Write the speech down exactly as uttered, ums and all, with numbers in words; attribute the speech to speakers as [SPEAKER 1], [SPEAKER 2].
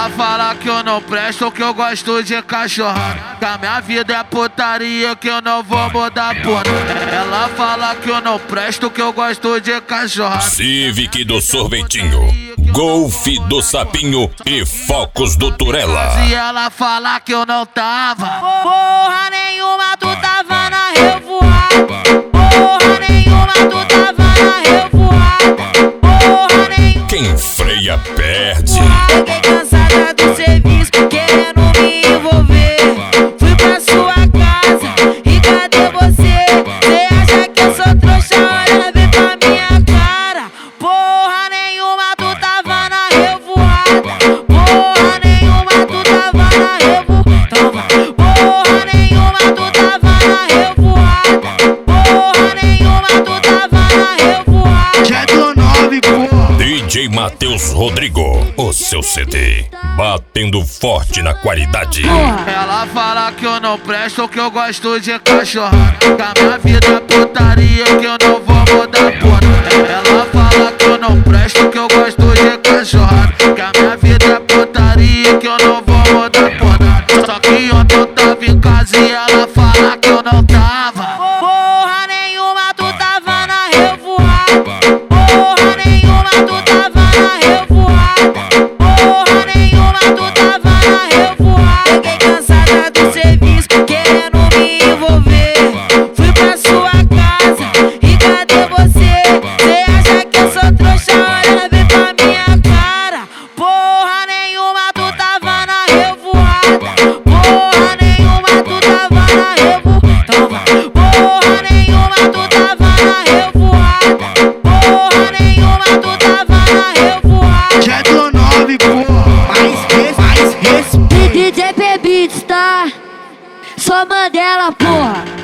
[SPEAKER 1] Ela fala que eu não presto, que eu gosto de cachorrada, que a minha vida é putaria, que eu não vou mudar por nada. Ela fala que eu não presto, que eu gosto de cachorrada.
[SPEAKER 2] Civic do Sorvetinho, Golf do Sapinho e Focos do Turela.
[SPEAKER 1] E ela fala que eu não tava.
[SPEAKER 3] Porra nenhuma, tu tava na revoada. Porra nenhuma, tu tava na revoada. Porra nenhuma.
[SPEAKER 2] Quem freia perde.
[SPEAKER 3] Cheguei cansada do serviço, querendo me envolver. Fui pra sua casa e cadê você? Cê acha que eu sou trouxa? Olha bem pra minha cara. Porra nenhuma, tu tava na revoada. Porra nenhuma, tu tava na revoada. Porra nenhuma, tu tava na revoada. Porra nenhuma, tu tava na revoada.
[SPEAKER 4] Já deu nove, porra.
[SPEAKER 2] D J Matheus Rodrigo, o seu C D, batendo forte na qualidade.
[SPEAKER 1] Ela fala que eu não presto, que eu gosto de cachorrada, que a minha vida é putaria, que eu não vou mudar por nada. Ela fala que eu não presto, que eu gosto de cachorrada, que a minha vida é putaria, que eu não vou mudar por nada. Só que ontem eu tava em casa e ela fala que eu não tava.
[SPEAKER 3] Porra nenhuma, tu tava na revoada. Porra nenhuma, tu tava na revoada. Porra nenhuma, tu tava na revoada. Cheguei cansada do serviço, querendo me envolver. Fui pra sua casa e cadê você? Cê acha que eu sou trouxa? Olha bem pra minha cara. Porra nenhuma, tu tava na revoada. Porra nenhuma, tu tava na revoada. Porra nenhuma, tu tava na revoada. Porra nenhuma, tu tava na revoada.
[SPEAKER 4] Já deu nove, porra. Mais res, mais respeito.
[SPEAKER 5] D J P Beats, tá? Só Mandela, porra.